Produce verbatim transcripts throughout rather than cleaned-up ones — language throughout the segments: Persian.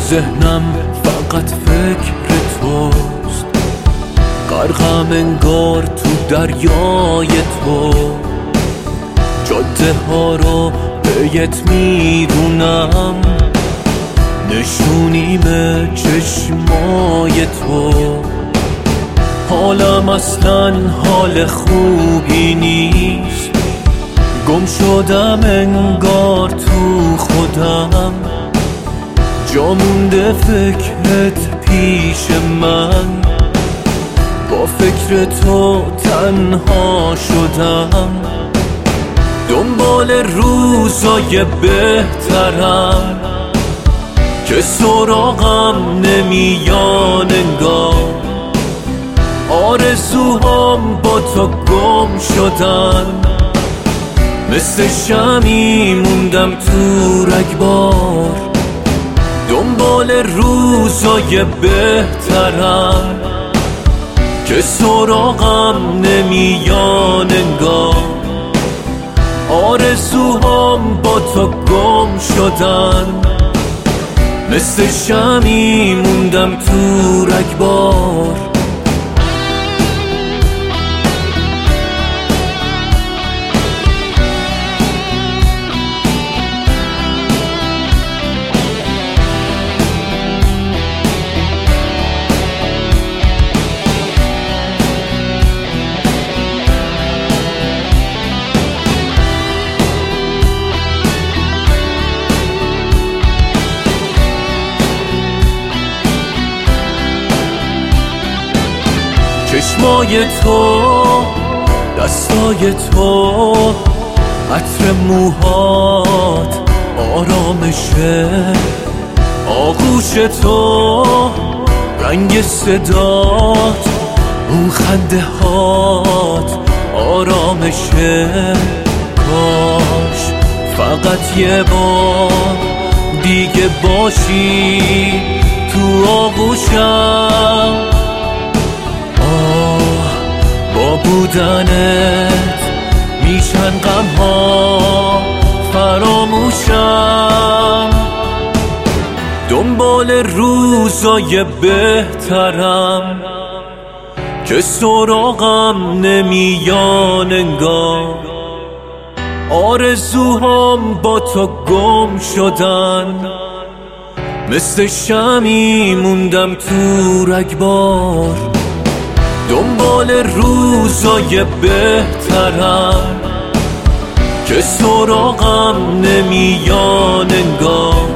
ذهنم فقط فکر توست، غرقم انگار تو دریای تو. جاده ها رو پیت میدونم، نشونیم چشمای تو. حالم اصلا حال خوبی نیست، گم شدم انگار تو خودم. جا مونده فکرت پیش من، با فکر تو تنها شدم. دنبال روزای بهترم که سراغم نمیان انگار. آرزوهام با تو گم شدن، مثل شمی موندم تو رگبار. دنبال روزای بهترم که سراغم نمیان انگار. آرزوهام با تو گم شدن، مثل شمی موندم تو رگبار. چشمای تو، دستای تو، عطر موهات، آرامشه، آغوش تو، رنگ صدات، اون خنده هات، آرامشه. کاش فقط یه بار دیگه باشی تو آغوشم. با بودنت میشن غمها فراموشم. دنبال روزای بهترم که سراغم نمیان انگار. آرزوهام با تو گم شدن، مثل شمی موندم تو رگبار. دنبال روزای بهترم که سراغم نمیان انگار.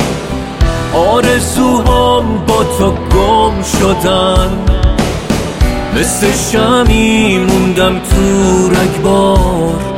آرزوهام با تو گم شدن، مثل شمی موندم تو رگبار.